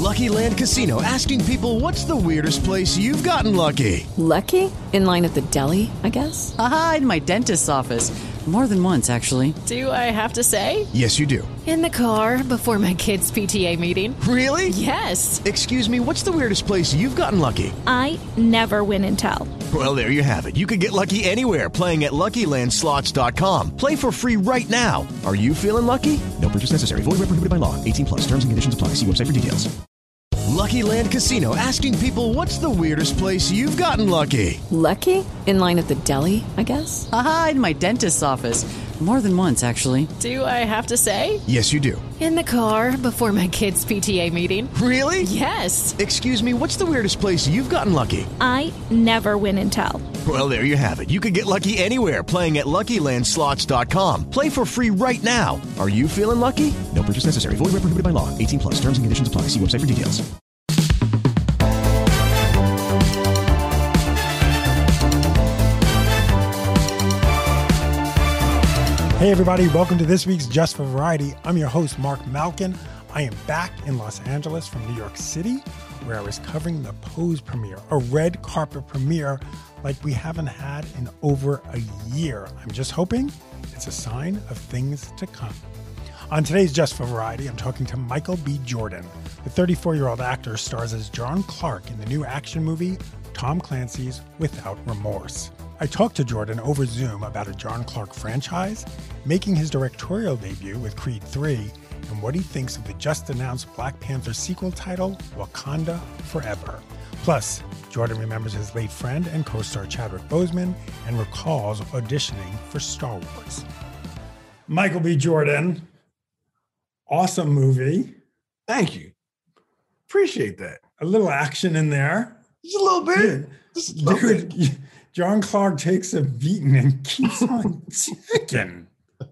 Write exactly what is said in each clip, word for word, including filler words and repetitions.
Lucky Land Casino, asking people, what's the weirdest place you've gotten lucky? Lucky? In line at the deli, I guess? Aha, in my dentist's office. More than once, actually. Do I have to say? Yes, you do. In the car before my kids' P T A meeting. Really? Yes. Excuse me, what's the weirdest place you've gotten lucky? I never win and tell. Well, there you have it. You can get lucky anywhere, playing at Lucky Land Slots dot com. Play for free right now. Are you feeling lucky? No purchase necessary. Void where prohibited by law. eighteen plus. Terms and conditions apply. See website for details. Lucky Land Casino, asking people, what's the weirdest place you've gotten lucky? Lucky? In line at the deli, I guess? Aha, in my dentist's office. More than once, actually. Do I have to say? Yes, you do. In the car before my kids' P T A meeting. Really? Yes. Excuse me, what's the weirdest place you've gotten lucky? I never win and tell. Well, there you have it. You can get lucky anywhere, playing at Lucky Land Slots dot com. Play for free right now. Are you feeling lucky? No purchase necessary. Void where prohibited by law. eighteen plus. Terms and conditions apply. See website for details. Hey everybody, welcome to this week's Just for Variety. I'm your host, Mark Malkin. I am back in Los Angeles from New York City, where I was covering the Pose premiere, a red carpet premiere like we haven't had in over a year. I'm just hoping it's a sign of things to come. On today's Just for Variety, I'm talking to Michael B. Jordan. The thirty-four-year-old actor stars as John Clark in the new action movie, Tom Clancy's Without Remorse. I talked to Jordan over Zoom about a John Clark franchise, making his directorial debut with Creed three, and what he thinks of the just-announced Black Panther sequel title, Wakanda Forever. Plus, Jordan remembers his late friend and co-star Chadwick Boseman and recalls auditioning for Star Wars. Michael B. Jordan, awesome movie. Thank you. Appreciate that. A little action in there. Just a little bit. Just a little Dude, bit. John Clark takes a beating and keeps on ticking.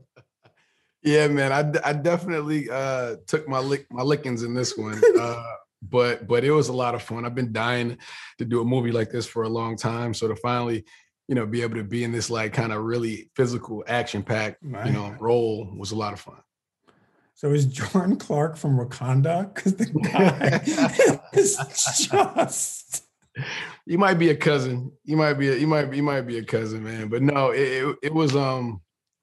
Yeah, man. I, I definitely uh, took my lick, my lickings in this one, uh, but but it was a lot of fun. I've been dying to do a movie like this for a long time, so to finally, you know, be able to be in this like kind of really physical, action-packed, Right. you know, role was a lot of fun. So is John Clark from Wakanda? Because the guy is just. You might be a cousin. You might be. A, you might. You might be a cousin, man. But no, it, it, it was. Um,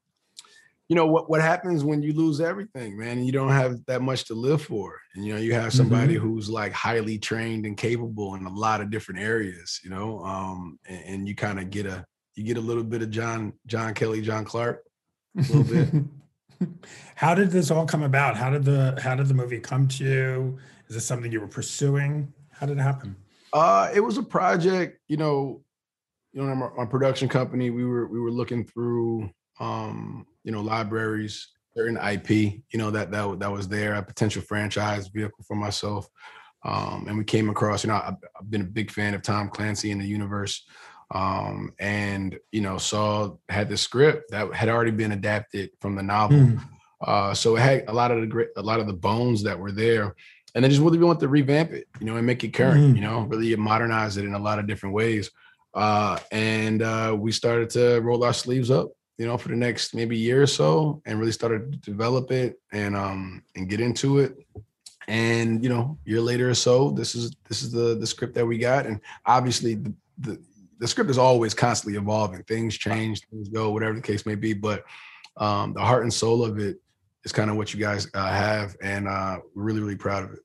you know what? What happens when you lose everything, man, and you don't have that much to live for, and you know you have somebody mm-hmm. who's like highly trained and capable in a lot of different areas, you know, um, and, and you kind of get a you get a little bit of John John Kelly, John Clark, a little bit. How did this all come about? How did the How did the movie come to you? Is this something you were pursuing? How did it happen? Uh, it was a project, you know, you know, my, my production company, we were, we were looking through, um, you know, libraries, certain I P, you know, that, that, that was there, a potential franchise vehicle for myself. Um, and we came across, you know, I've, I've been a big fan of Tom Clancy in the universe. Um, and, you know, saw, had the script that had already been adapted from the novel. Mm. Uh, so it had a lot of the great, a lot of the bones that were there. And then just really want to revamp it, you know, and make it current, mm-hmm. you know, really modernize it in a lot of different ways. Uh, and uh, we started to roll our sleeves up, you know, for the next maybe year or so, and really started to develop it and um, and get into it. And, you know, a year later or so, this is this is the the script that we got. And obviously the the, the script is always constantly evolving. Things change, things go, whatever the case may be. But um, the heart and soul of it is kind of what you guys uh, have, and uh, we're really, really proud of it.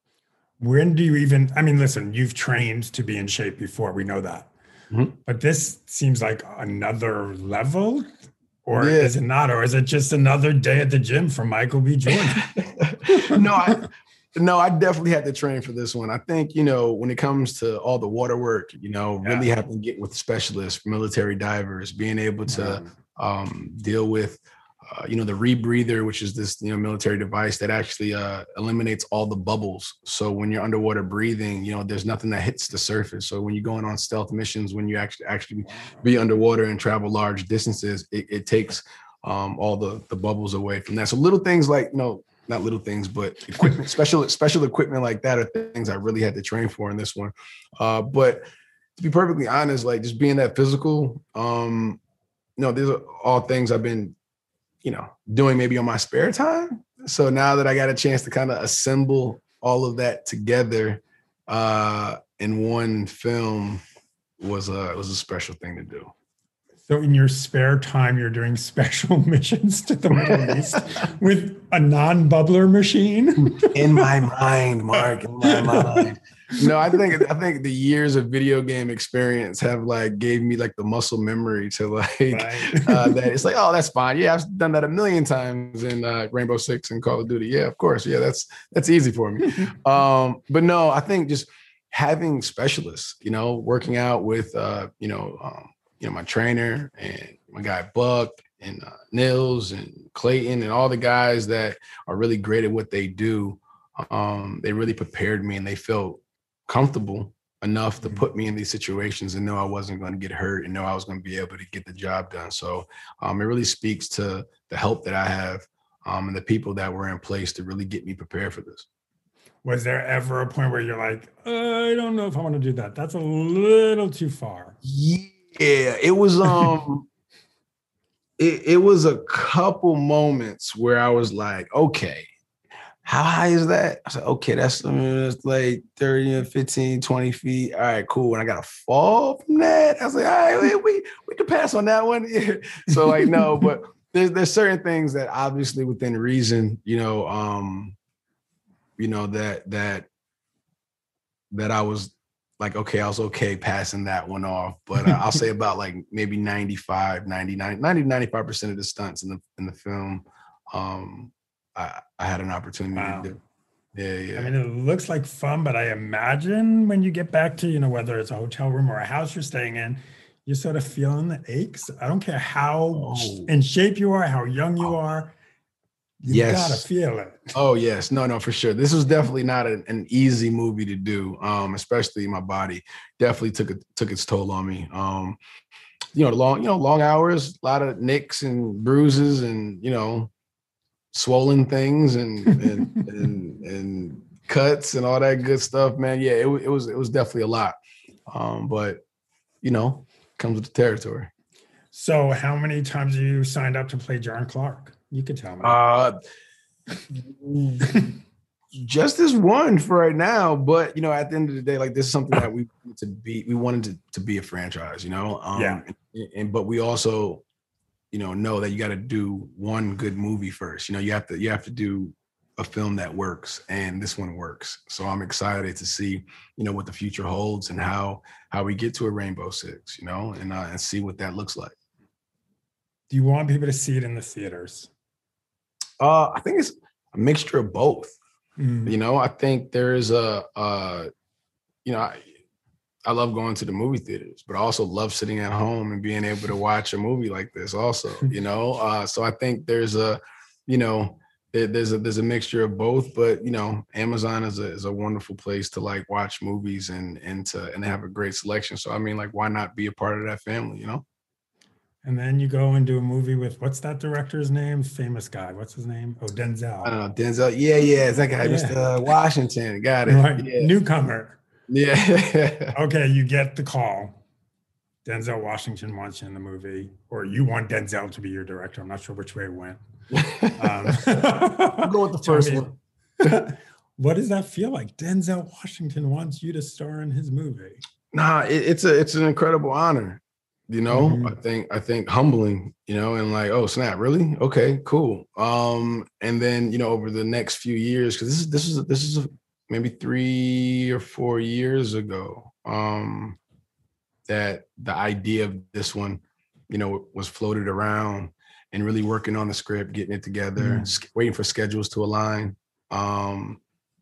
When do you even, I mean, listen, you've trained to be in shape before, we know that. Mm-hmm. But this seems like another level, or yeah. is it not? Or is it just another day at the gym for Michael B. Jordan? no, I, no, I definitely had to train for this one. I think, you know, when it comes to all the water work, you know, yeah. really have to get with specialists, military divers, being able to mm-hmm. um, deal with Uh, you know, the rebreather, which is this, you know, military device that actually uh, eliminates all the bubbles. So when you're underwater breathing, you know, there's nothing that hits the surface. So when you're going on stealth missions, when you actually actually be underwater and travel large distances, it, it takes um, all the the bubbles away from that. So little things like, you know, not little things, but equipment, special special equipment like that are things I really had to train for in this one. Uh, but to be perfectly honest, like just being that physical, um, you know, these are all things I've been, you know, doing maybe on my spare time. So now that I got a chance to kind of assemble all of that together uh, in one film was a was a special thing to do. So in your spare time, you're doing special missions to the Middle East with a non-bubbler machine? In my mind, Mark, in my mind. No, I think I think the years of video game experience have like gave me like the muscle memory to like right. uh, that. It's like, oh, that's fine. Yeah, I've done that a million times in uh, Rainbow Six and Call of Duty. Yeah, of course. Yeah, that's that's easy for me. um, but no, I think just having specialists, you know, working out with, uh, you know, um, you know, my trainer and my guy Buck and uh, Nils and Clayton and all the guys that are really great at what they do. Um, they really prepared me and they felt comfortable enough to put me in these situations and know I wasn't going to get hurt and know I was going to be able to get the job done. So um, it really speaks to the help that I have um, and the people that were in place to really get me prepared for this. Was there ever a point where you're like, I don't know if I want to do that? That's a little too far. Yeah, it was, um, it, it was a couple moments where I was like, okay, how high is that? I said, okay, that's, I mean, that's like thirty, fifteen, twenty feet. All right, cool. And I got to fall from that. I was like, all right, we, we, we can pass on that one. So like, no, but there's, there's certain things that obviously within reason, you know, um, you know, that, that, that I was like, okay, I was okay passing that one off. But uh, I'll say about like maybe ninety-five, ninety-nine, ninety, ninety-five percent of the stunts in the, in the film, um, I, I had an opportunity wow. to do. Yeah, yeah. I mean, it looks like fun, but I imagine when you get back to, you know, whether it's a hotel room or a house you're staying in, you're sort of feeling the aches. I don't care how oh. in shape you are, how young you oh. are. You yes. gotta feel it. Oh, yes. No, no, for sure. This was definitely not an, an easy movie to do, um, especially my body. Definitely took it took its toll on me. Um, you know, long, you know, long hours, a lot of nicks and bruises and, you know, swollen things and and, and and cuts and all that good stuff, man. Yeah, it, it was it was definitely a lot, um, but you know, comes with the territory. So, how many times have you signed up to play John Clark? You could tell me. Uh, just this one for right now, but you know, at the end of the day, like this is something that we to be. We wanted to to be a franchise, you know. Um, yeah. And, and but we also, you know, know that you got to do one good movie first. You know, you have to you have to do a film that works, and this one works. So I'm excited to see, you know, what the future holds and how how we get to a Rainbow Six, you know, and uh, and see what that looks like. Do you want people to see it in the theaters? Uh, I think it's a mixture of both. Mm. You know, I think there's a, uh, you know, I, I love going to the movie theaters, but I also love sitting at home and being able to watch a movie like this also, you know? Uh, so I think there's a, you know, there, there's a, there's a mixture of both, but you know, Amazon is a, is a wonderful place to like watch movies and, and to, and have a great selection. So, I mean, like, why not be a part of that family, you know? And then you go and do a movie with, what's that director's name? Famous guy. What's his name? Oh, Denzel. I don't know. Denzel. Yeah, yeah. It's that guy, yeah. Mister Washington. Got it. Right. Yeah. Newcomer. Yeah. Okay, you get the call. Denzel Washington wants you in the movie, or you want Denzel to be your director. I'm not sure which way it went. Um, I'll go with the first one. What does that feel like? Denzel Washington wants you to star in his movie. Nah, it, it's a it's an incredible honor. You know, mm-hmm. I think I think humbling, you know, and like, oh snap, really? Okay, cool. Um, and then, you know, over the next few years, because this is this is this is maybe three or four years ago, um, that the idea of this one, you know, was floated around and really working on the script, getting it together, mm. waiting for schedules to align. Um,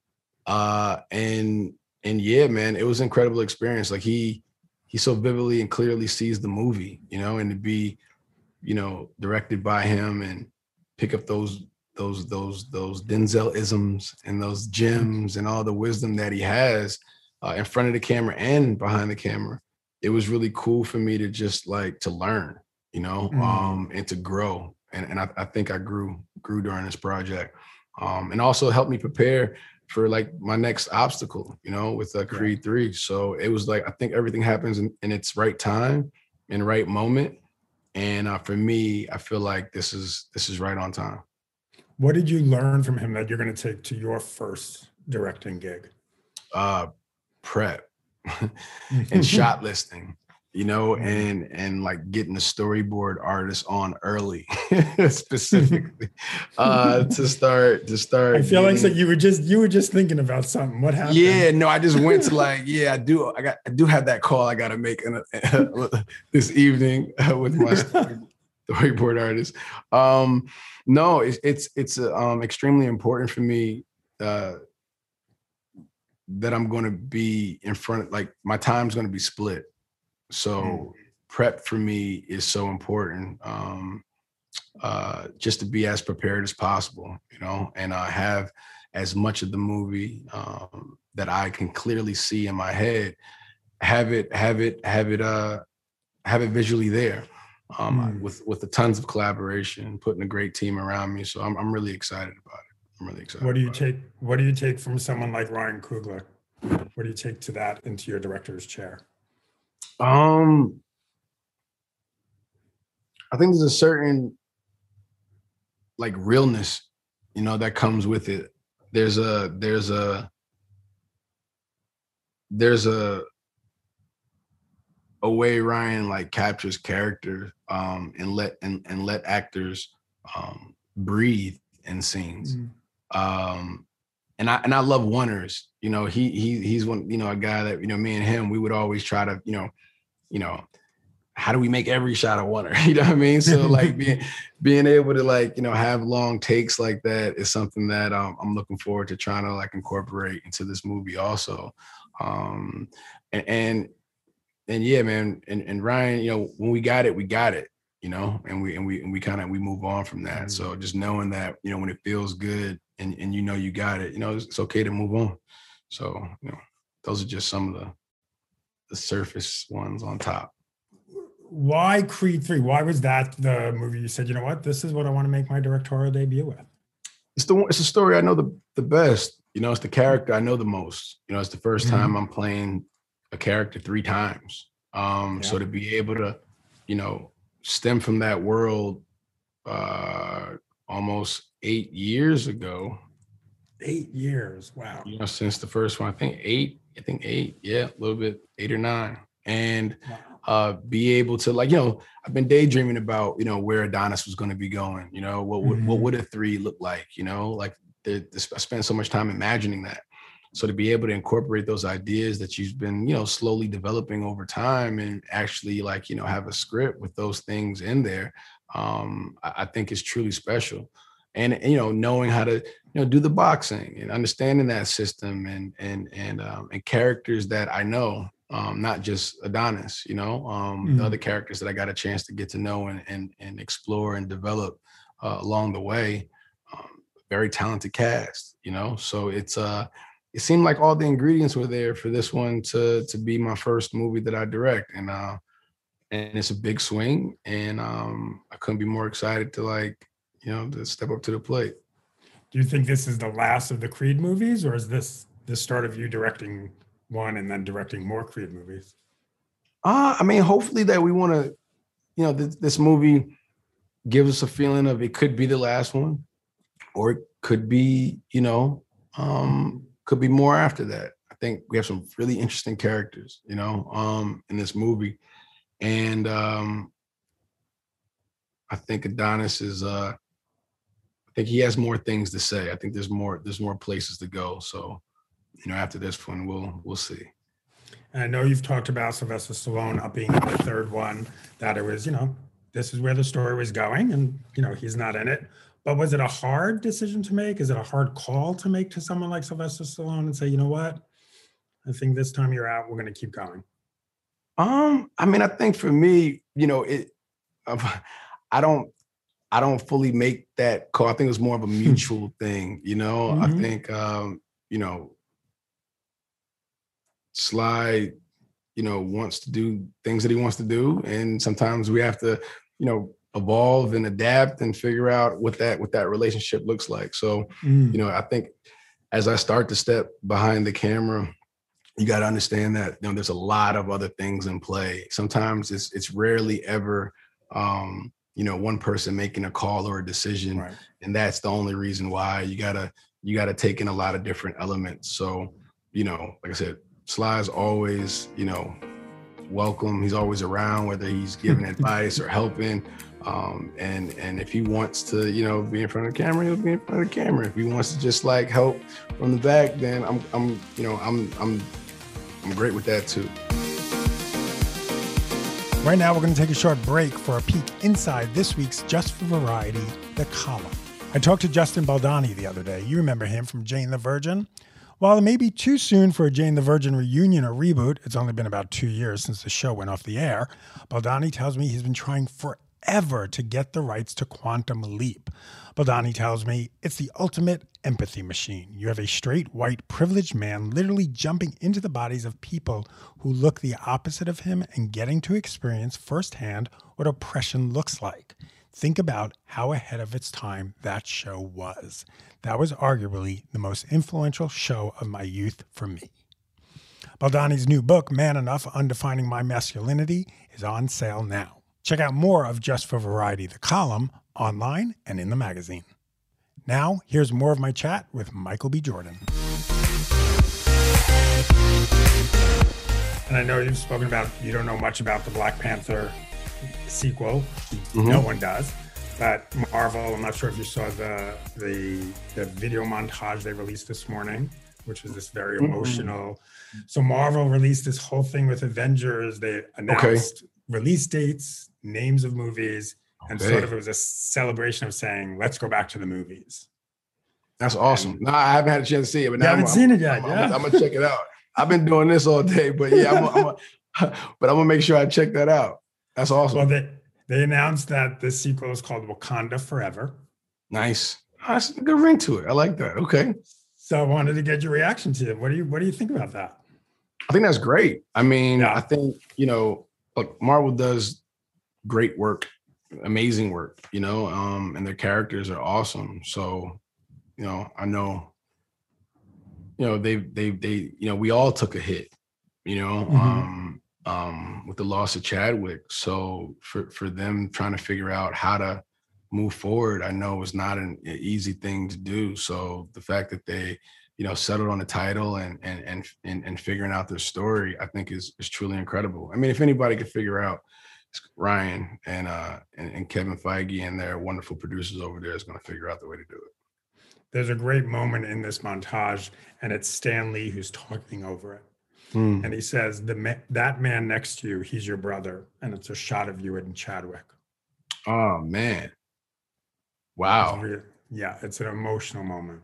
uh, and and yeah, man, it was an incredible experience. Like he. He so vividly and clearly sees the movie, you know, and to be, you know, directed by him and pick up those those those those Denzel-isms and those gems and all the wisdom that he has uh, in front of the camera and behind the camera. It was really cool for me to just like to learn, you know, mm. um, and to grow. And, and I, I think I grew grew during this project, um, and also helped me prepare for like my next obstacle, you know, with uh, Creed three. So it was like, I think everything happens in, in its right time and right moment. And uh, for me, I feel like this is, this is right on time. What did you learn from him that you're going to take to your first directing gig? Uh, prep and shot listing, you know, and and like getting the storyboard artist on early, specifically, uh, to start to start. I feel like so getting- you were just you were just thinking about something. What happened? Yeah, no, I just went to like, yeah, I do. I got, I do have that call I got to make in a, this evening uh, with my story, storyboard artist. Um, no, it's it's it's uh, um, extremely important for me uh, that I'm going to be in front. Like my time's going to be split, so mm. prep for me is so important. Um, uh, just to be as prepared as possible, you know, and I uh, have as much of the movie um, that I can clearly see in my head, have it, have it, have it, uh, have it visually there, um, mm. with with the tons of collaboration, putting a great team around me. So I'm I'm really excited about it. I'm really excited. What do you about take? It. What do you take from someone like Ryan Coogler? What do you take to that into your director's chair? Um, I think there's a certain like realness, you know, that comes with it. There's a there's a there's a a way Ryan like captures character um, and let and and let actors um, breathe in scenes. Mm. Um, and I and I love oneers. You know, he he he's one, you know, a guy that, you know, me and him, we would always try to, you know, you know, how do we make every shot a oneer? You know what I mean? So like being being able to like, you know, have long takes like that is something that um, I'm looking forward to trying to like incorporate into this movie also. Um, and, and and yeah, man, and, and Ryan, you know, when we got it, we got it, you know, and we and we and we kind of we move on from that. Mm-hmm. So just knowing that, you know, when it feels good and, and you know you got it, you know, it's, it's okay to move on. So, you know, those are just some of the the surface ones on top. Why Creed three? Why was that the movie you said, you know what, this is what I want to make my directorial debut with? It's the it's a story I know the the best. You know, it's the character I know the most. You know, it's the first mm-hmm. time I'm playing a character three times. Um, yeah. So to be able to, you know, stem from that world uh, almost eight years ago. Eight years, wow. You know, since the first one, I think eight, I think eight, yeah, a little bit, eight or nine. And wow. uh, be able to like, you know, I've been daydreaming about, you know, where Adonis was going to be going, you know, what would, mm-hmm. what would a three look like, you know, like the, the, I spent so much time imagining that. So to be able to incorporate those ideas that you've been, you know, slowly developing over time and actually like, you know, have a script with those things in there, um, I, I think is truly special. And, and, you know, knowing how to, you know, do the boxing and understanding that system and, and, and, um, and characters that I know, um, not just Adonis, you know, um, mm-hmm. the other characters that I got a chance to get to know and, and, and explore and develop uh, along the way. Um, very talented cast, you know, so it's, uh, it seemed like all the ingredients were there for this one to to be my first movie that I direct, and uh, and it's a big swing, and um, I couldn't be more excited to like, you know, to step up to the plate. Do you think this is the last of the Creed movies, or is this the start of you directing one and then directing more Creed movies? Uh, I mean, hopefully that we want to, you know, th- this movie gives us a feeling of it could be the last one, or it could be, you know. Um, Could be more after that. I think we have some really interesting characters, you know, um, in this movie. And um, I think Adonis is, uh, I think he has more things to say. I think there's more, there's more places to go. So, you know, after this one, we'll, we'll see. And I know you've talked about Sylvester Stallone up being the third one, that it was, you know, this is where the story was going and, you know, he's not in it. But was it a hard decision to make? Is it a hard call to make to someone like Sylvester Stallone and say, you know what, I think this time you're out, we're going to keep going? Um, I mean, I think for me, you know, it, I don't, I don't fully make that call. I think it was more of a mutual thing, you know. Mm-hmm. I think, um, you know, Sly, you know, wants to do things that he wants to do, and sometimes we have to, you know, evolve and adapt and figure out what that what that relationship looks like. So, mm. you know, I think as I start to step behind the camera, you got to understand that, you know, there's a lot of other things in play. Sometimes it's it's rarely ever, um, you know, one person making a call or a decision, right. And that's the only reason why. You gotta you got to take in a lot of different elements. So, you know, like I said, Sly's always, you know, welcome. He's always around, whether he's giving advice or helping. Um, and and if he wants to, you know, be in front of the camera, he'll be in front of the camera. If he wants to just like help from the back, then I'm, I'm, you know, I'm, I'm, I'm great with that too. Right now, we're going to take a short break for a peek inside this week's Just for Variety, The Column. I talked to Justin Baldoni the other day. You remember him from Jane the Virgin. While it may be too soon for a Jane the Virgin reunion or reboot, it's only been about two years since the show went off the air, Baldoni tells me he's been trying forever to get the rights to Quantum Leap. Baldoni tells me it's the ultimate empathy machine. You have a straight, white, privileged man literally jumping into the bodies of people who look the opposite of him and getting to experience firsthand what oppression looks like. Think about how ahead of its time that show was. That was arguably the most influential show of my youth for me. Baldoni's new book, Man Enough, Undefining My Masculinity, is on sale now. Check out more of Just for Variety, the column, online and in the magazine. Now, here's more of my chat with Michael B. Jordan. And I know you've spoken about, you don't know much about the Black Panther sequel. Mm-hmm. No one does. But Marvel, I'm not sure if you saw the the, the video montage they released this morning, which was this very emotional. Mm-hmm. So Marvel released this whole thing with Avengers. They announced okay. release dates, names of movies, and okay. sort of it was a celebration of saying, let's go back to the movies. That's awesome. And, no, I haven't had a chance to see it, but now you haven't I'm, seen I'm, it yet. I'm, yeah. I'm, I'm gonna check it out. I've been doing this all day, but yeah, I'm, I'm a, but I'm gonna make sure I check that out. That's awesome. Well, they they announced that the sequel is called Wakanda Forever. Nice. Oh, that's a good ring to it. I like that. Okay. So I wanted to get your reaction to it. What do you What do you think about that? I think that's great. I mean, yeah. I think you know, look, Marvel does great work, amazing work. You know, um, and their characters are awesome. So, you know, I know, you know, they they they you know, we all took a hit. You know. Mm-hmm. Um, Um, with the loss of Chadwick. So for, for them trying to figure out how to move forward, I know it's not an easy thing to do. So the fact that they, you know, settled on the title and and and and, and figuring out their story, I think is is truly incredible. I mean, if anybody could figure out, Ryan and uh and, and Kevin Feige and their wonderful producers over there is going to figure out the way to do it. There's a great moment in this montage, and it's Stan Lee who's talking over it. Mm. And he says, "The ma- that man next to you, he's your brother." And it's a shot of you and Chadwick. Oh, man. Wow. It's really, yeah, it's an emotional moment.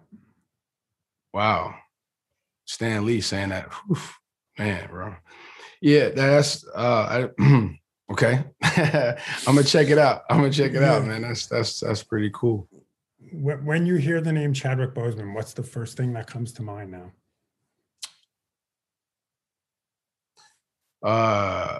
Wow. Stan Lee saying that. Whew, man, bro. Yeah, that's, uh, I, okay. I'm going to check it out. I'm going to check it yeah. out, man. That's, that's, that's pretty cool. When you hear the name Chadwick Boseman, what's the first thing that comes to mind now? Uh,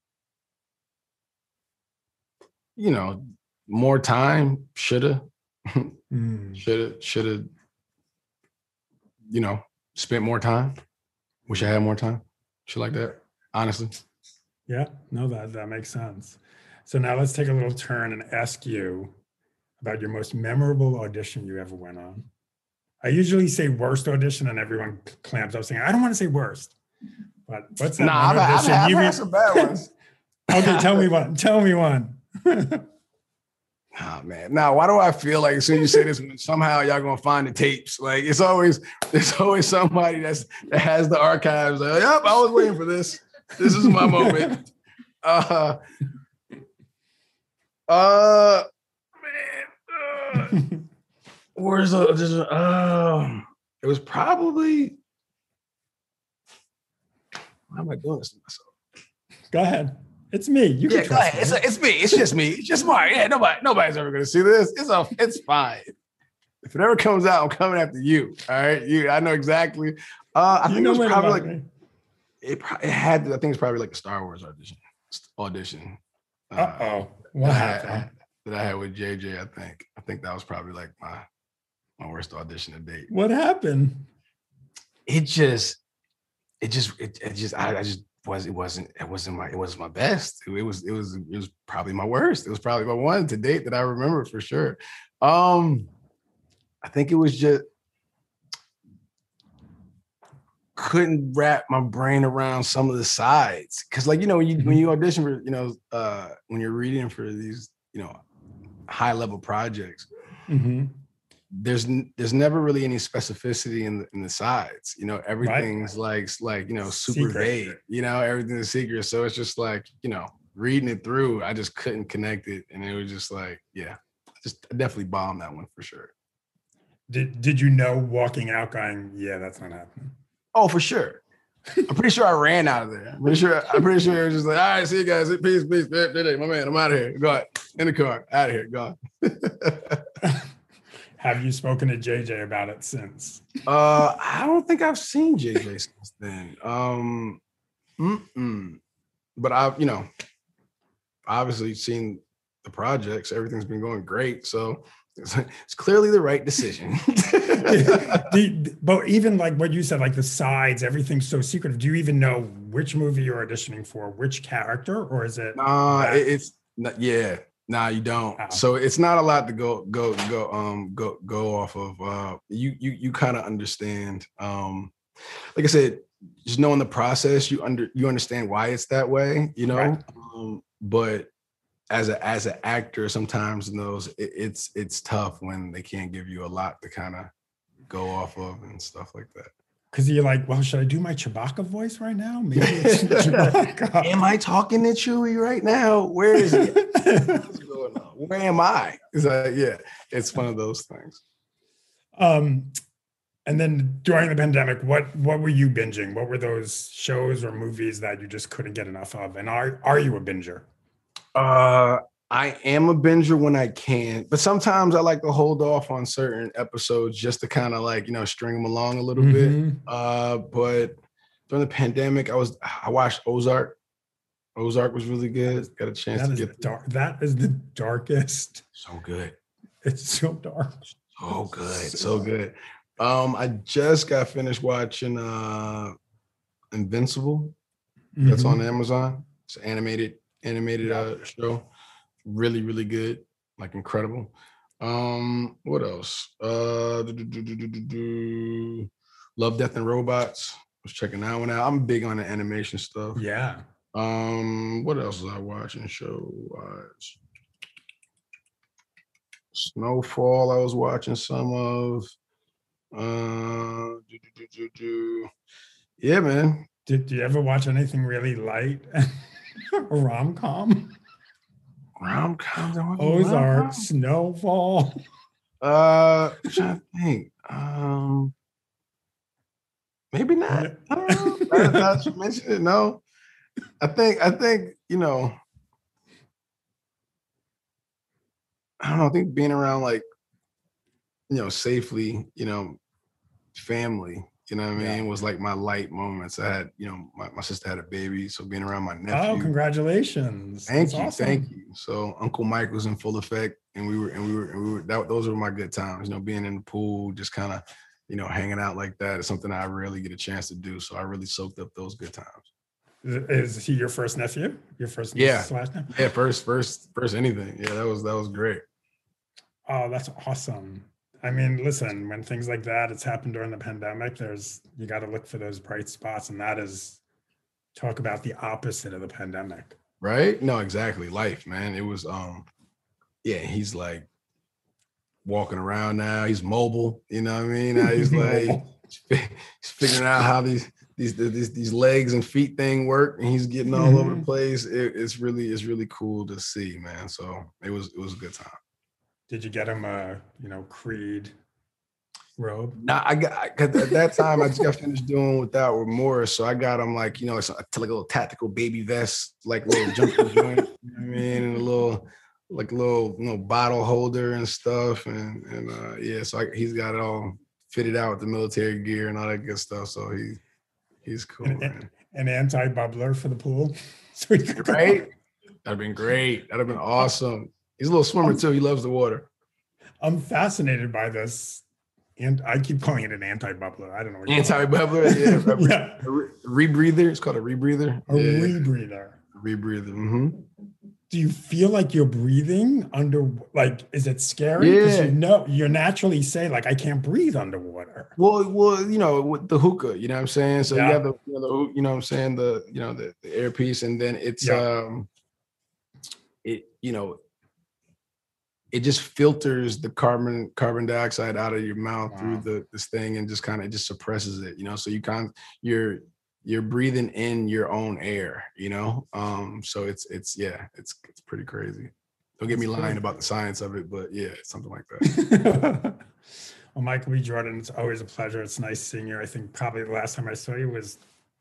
you know, more time, shoulda, mm. shoulda, shoulda, you know, spent more time. Wish I had more time. Shit like that, honestly. Yeah, no, that, that makes sense. So now let's take a little turn and ask you about your most memorable audition you ever went on. I usually say worst audition and everyone clams up saying, I don't want to say worst. But what's that? Nah, I've, I've, I've you had re- some bad ones. Okay, tell me one. Tell me one. Oh man, now why do I feel like as soon as you say this, somehow y'all gonna find the tapes? Like it's always, there's always somebody that's that has the archives. Like, yep, I was waiting for this. This is my moment. Uh, uh, man, uh, where's the? Just, uh, it was probably. Why am I doing this to myself? Go ahead. It's me. You yeah, can go ahead. Me. It's, a, it's me. It's just me. It's just Mark. Yeah, nobody, nobody's ever going to see this. It's a, it's fine. If it ever comes out, I'm coming after you. All right, you. I know exactly. Uh, I you think it was probably like me. it. It had. To, I think it's probably like a Star Wars audition. Audition. Uh oh. What that happened? I had, that I had with J J. I think. I think that was probably like my my worst audition to date. What happened? It just. It just, it, it just, I, I just was, it wasn't, it wasn't my, it wasn't my best. It, it was, it was, it was probably my worst. It was probably my one to date that I remember for sure. Um, I think it was just, couldn't wrap my brain around some of the sides. Cause like, you know, when you, mm-hmm. when you audition for, you know, uh, when you're reading for these, you know, high level projects, mm-hmm. there's, there's never really any specificity in the, in the sides, you know, everything's right. like, like, you know, super secret. vague, you know, everything's a secret. So it's just like, you know, reading it through, I just couldn't connect it. And it was just like, yeah, just I definitely bombed that one for sure. Did Did you know walking out going, yeah, that's not happening? Oh, for sure. I'm pretty sure I ran out of there. I'm pretty sure. I'm pretty sure it was just like, all right, see you guys. Peace, peace, peace. My man, I'm out of here. Go ahead. In the car. Out of here. Go on. Have you spoken to J J about it since? Uh, I don't think I've seen J J since then. Um, mm-mm. But I've, you know, obviously seen the projects. Everything's been going great. So it's, it's clearly the right decision. the, but even like what you said, like the sides, everything's so secretive. Do you even know which movie you're auditioning for, which character, or is it? Uh, it, it's not, yeah. Nah, you don't. Oh. So it's not a lot to go go go um go go off of. Uh, you you you kind of understand. Um, like I said, just knowing the process, you under you understand why it's that way. You know, right. um, but as a as an actor, sometimes in those it, it's it's tough when they can't give you a lot to kind of go off of and stuff like that. Because you're like, well, should I do my Chewbacca voice right now? Maybe it's Chewbacca. Am I talking to Chewie right now? Where is it? What's going on? Where am I? It's like, yeah, it's one of those things. Um, and then during the pandemic, what what were you binging? What were those shows or movies that you just couldn't get enough of? And are are you a binger? Uh, I am a binger when I can, but sometimes I like to hold off on certain episodes just to kind of like, you know, string them along a little mm-hmm. bit. Uh, but during the pandemic, I was I watched Ozark. Ozark was really good. Got a chance that to is get dark. That is the darkest. So good. It's so dark. So good. So, so good. Um, I just got finished watching uh Invincible. Mm-hmm. That's on Amazon. It's an animated animated uh, show. Really, really good, like incredible. Um, what else? Uh, do, do, do, do, do, do. Love, Death, and Robots. Was checking that one out. I'm big on the animation stuff. Yeah. Um, what else was I watching? Show wise, Snowfall. I was watching some of. Uh, do, do, do, do, do. Yeah, man. Did, did you ever watch anything really light? A rom-com? Rom-com? Ozark, rom-com? Snowfall. Uh, I'm trying to think. Um, maybe not. I don't know. Now that you mentioned it, no. I think, I think, you know, I don't know. I think being around like, you know, safely, you know, family, you know what I mean, yeah. was like my light moments. I had, you know, my, my sister had a baby, so being around my nephew. Oh, congratulations! Thank That's you, awesome. thank you. So Uncle Mike was in full effect, and we were, and we were, and we were. That, those were my good times. You know, being in the pool, just kind of, you know, hanging out like that is something I rarely get a chance to do. So I really soaked up those good times. Is he your first nephew? Your first yeah, slash nephew? Yeah, first, first, first anything. Yeah, that was that was great. Oh, that's awesome. I mean, listen, when things like that, it's happened during the pandemic, there's, you got to look for those bright spots. And that is, talk about the opposite of the pandemic. Right? No, exactly. Life, man. It was, um, yeah, he's like walking around now. He's mobile. You know what I mean? Now he's like, he's figuring out how these, these, these, these legs and feet thing work. And he's getting all mm-hmm. over the place. It, it's really, it's really cool to see, man. So it was, it was a good time. Did you get him a, you know, Creed robe? Nah, I got, I, at that time, I just got finished doing without with Morris. So I got him like, you know, it's like a little tactical baby vest, like little jumping joint, you know what I mean? And a little, like a little, you know, bottle holder and stuff. And, and uh, yeah, so I, he's got it all fitted out with the military gear and all that good stuff. So he, he's cool, an, man. An anti-bubbler for the pool. So he could right? That'd have been great. That'd have been awesome. He's a little swimmer too. He loves the water. I'm fascinated by this. And I keep calling it an anti-bubbler. I don't know. What anti-bubbler, yeah. A, yeah. A re- rebreather. It's called a rebreather. A yeah. rebreather. A rebreather. Mm-hmm. do you feel like you're breathing under, like, is it scary? Because Yeah. you know, you're naturally say like, I can't breathe underwater. Well, well, you know, with the hookah, you know what I'm saying? So Yeah. you have the, you know, the, hook- you know what I'm saying? The, you know, the, the earpiece, and then it's, Yeah. um, it, you know, it just filters the carbon, carbon dioxide out of your mouth Wow. through the, this thing, and just kind of, it just suppresses it, you know? So you kind of, you're, you're breathing in your own air, you know? Um, so it's, it's, yeah, it's, it's pretty crazy. Don't get me That's lying cool. about the science of it, but yeah, it's something like that. Well, Michael B. Jordan, it's always a pleasure. It's nice seeing you. I think probably the last time I saw you was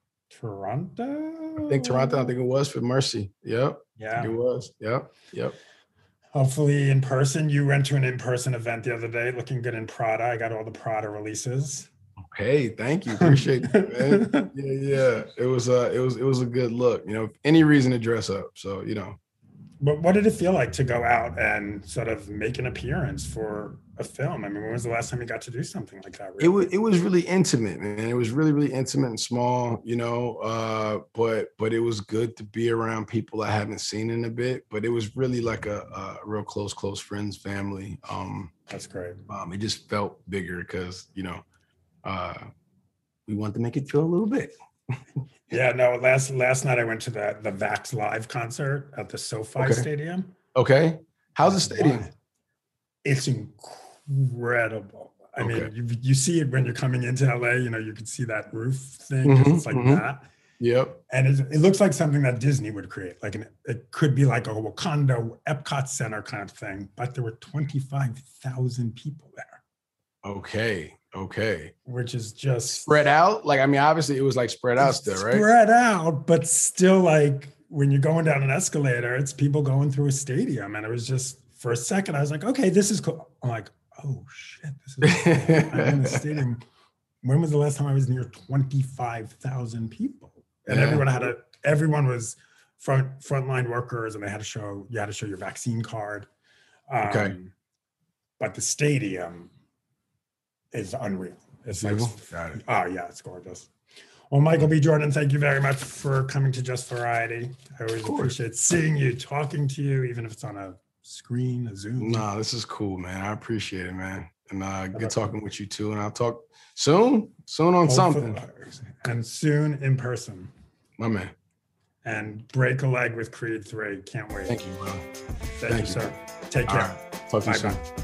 Toronto. I think Toronto, I think it was for Mercy. Yep. Yeah. It was. Yep. Yep. Hopefully in person. You went to an in-person event the other day, looking good in Prada. I got all the Prada releases. Hey, thank you. Appreciate it, man. Yeah, yeah. It was uh it was it was a good look. You know, any reason to dress up. So, you know. But what did it feel like to go out and sort of make an appearance for a film? I mean, when was the last time you got to do something like that? Really? It was it was really intimate, man. It was really, really intimate and small, you know. Uh, but but it was good to be around people I haven't seen in a bit. But it was really like a, a real close, close friends, family. Um, That's great. um, it just felt bigger because, you know, uh, we wanted to make it feel a little bit. Yeah, no, last last night I went to the the Vax Live concert at the SoFi Okay. Stadium. Okay. How's the stadium? It's incredible. I Okay. mean, you you see it when you're coming into L A, you know, you can see that roof thing. 'Cause Mhm, it's like mhm. that. Yep. And it, it looks like something that Disney would create. Like an, it could be like a Wakanda Epcot Center kind of thing, but there were twenty-five thousand people there, Okay. Okay. which is just Spread out? Like, I mean, obviously it was like spread out still, right? spread out, but still like when you're going down an escalator, it's people going through a stadium. And it was just, for a second, I was like, okay, this is cool. I'm like, oh shit, this is cool. I'm in the stadium. When was the last time I was near twenty-five thousand people? And Yeah. everyone had a, everyone was front frontline workers, and they had to show, you had to show your vaccine card. Um, Okay. But the stadium is unreal. It's like, Beautiful. Got it. oh yeah, it's gorgeous. Well, Michael B. Jordan, thank you very much for coming to Just Variety. I always course. appreciate seeing you, talking to you, even if it's on a screen, a Zoom. No, this is cool, man. I appreciate it, man. And uh, good talking with you too. And I'll talk soon, soon on Hopefully- something. And soon in person. My man. And break a leg with Creed three. Can't wait. Thank you, bro. Thank, Thank you, you. sir. Take All care. right. Talk to you Bye-bye. soon.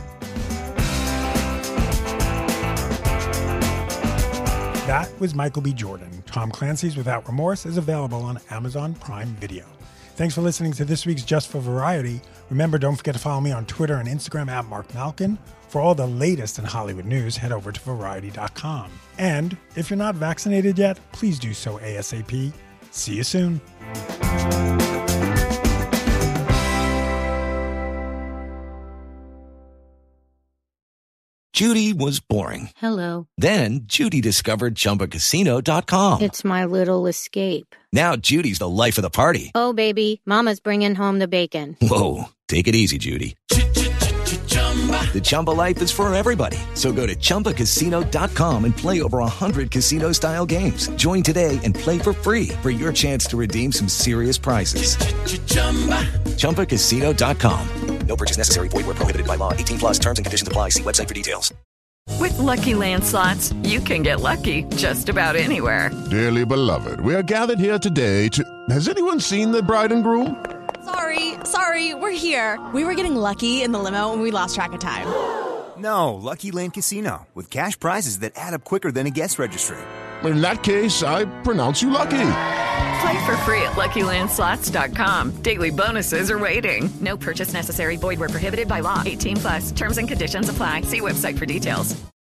That was Michael B. Jordan. Tom Clancy's Without Remorse is available on Amazon Prime Video. Thanks for listening to this week's Just for Variety. Remember, don't forget to follow me on Twitter and Instagram at Mark Malkin. For all the latest in Hollywood news, head over to variety dot com. And if you're not vaccinated yet, please do so ASAP. See you soon. Judy was boring. Hello. Then Judy discovered Chumba Casino dot com. It's my little escape. Now Judy's the life of the party. Oh, baby, mama's bringing home the bacon. Whoa, take it easy, Judy. The Chumba life is for everybody. So go to Chumba Casino dot com and play over one hundred casino-style games. Join today and play for free for your chance to redeem some serious prizes. Chumba Casino dot com. No purchase necessary. Void where prohibited by law. eighteen plus terms and conditions apply. See website for details. With Lucky Land Slots, you can get lucky just about anywhere. Dearly beloved, we are gathered here today to... Has anyone seen the bride and groom? Sorry, sorry, we're here. We were getting lucky in the limo and we lost track of time. No, Lucky Land Casino, with cash prizes that add up quicker than a guest registry. In that case, I pronounce you lucky. Play for free at Lucky Land Slots dot com. Daily bonuses are waiting. No purchase necessary. Void where prohibited by law. eighteen plus. Terms and conditions apply. See website for details.